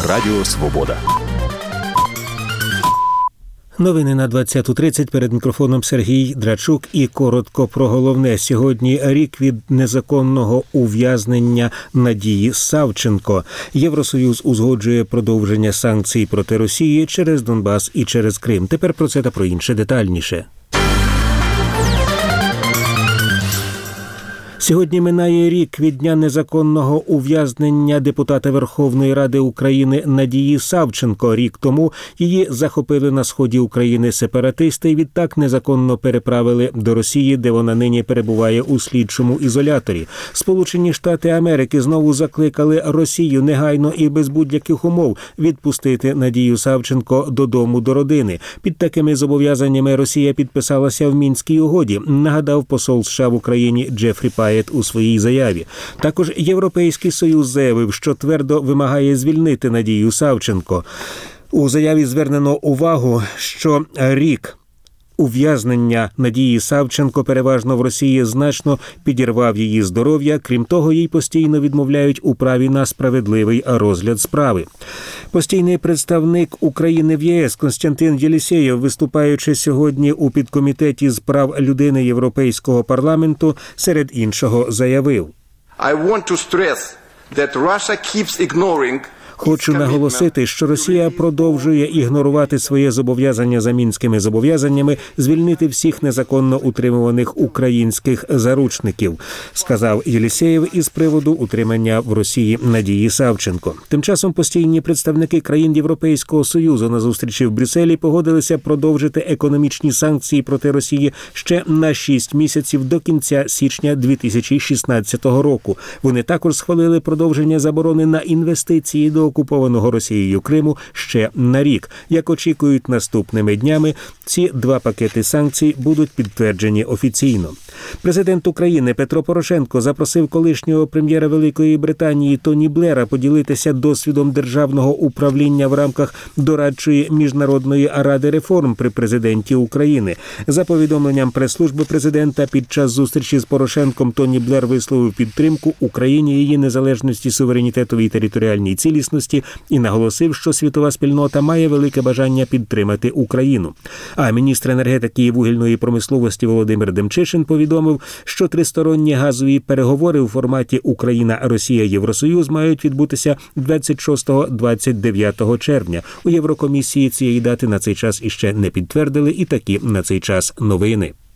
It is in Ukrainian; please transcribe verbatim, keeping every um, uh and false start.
Радіо Свобода. Новини на двадцяту тридцять. Перед мікрофоном Сергій Драчук. І коротко про головне. Сьогодні рік від незаконного ув'язнення Надії Савченко. Євросоюз узгоджує продовження санкцій проти Росії через Донбас і через Крим. Тепер про це та про інше детальніше. Сьогодні минає рік від дня незаконного ув'язнення депутата Верховної Ради України Надії Савченко. Рік тому її захопили на сході України сепаратисти і відтак незаконно переправили до Росії, де вона нині перебуває у слідчому ізоляторі. Сполучені Штати Америки знову закликали Росію негайно і без будь-яких умов відпустити Надію Савченко додому до родини. Під такими зобов'язаннями Росія підписалася в Мінській угоді, нагадав посол США в Україні Джефрі Паєт у своїй заяві. Також Європейський Союз заявив, що твердо вимагає звільнити Надію Савченко. У заяві звернено увагу, що рік ув'язнення Надії Савченко переважно в Росії значно підірвав її здоров'я. Крім того, їй постійно відмовляють у праві на справедливий розгляд справи. Постійний представник України в ЄС Костянтин Єлісєєв, виступаючи сьогодні у підкомітеті з прав людини Європейського парламенту, серед іншого заявив: I want to stress that Russia keeps ignoring Хочу наголосити, що Росія продовжує ігнорувати своє зобов'язання за мінськими зобов'язаннями звільнити всіх незаконно утримуваних українських заручників, сказав Єлісєєв із приводу утримання в Росії Надії Савченко. Тим часом постійні представники країн Європейського Союзу на зустрічі в Брюсселі погодилися продовжити економічні санкції проти Росії ще на шість місяців до кінця січня дві тисячі шістнадцятого року. Вони також схвалили продовження заборони на інвестиції до окупованого Росією Криму ще на рік. Як очікують наступними днями, ці два пакети санкцій будуть підтверджені офіційно. Президент України Петро Порошенко запросив колишнього прем'єра Великої Британії Тоні Блера поділитися досвідом державного управління в рамках дорадчої міжнародної ради реформ при президенті України. За повідомленням прес-служби президента, під час зустрічі з Порошенком Тоні Блер висловив підтримку Україні, її незалежності, суверенітетовій і територіальній цілісності і наголосив, що світова спільнота має велике бажання підтримати Україну. А міністр енергетики і вугільної промисловості Володимир Демчишин повідомив, що тристоронні газові переговори у форматі Україна-Росія-Євросоюз мають відбутися двадцять шостого - двадцять дев'ятого червня. У Єврокомісії цієї дати на цей час іще не підтвердили, і такі на цей час новини.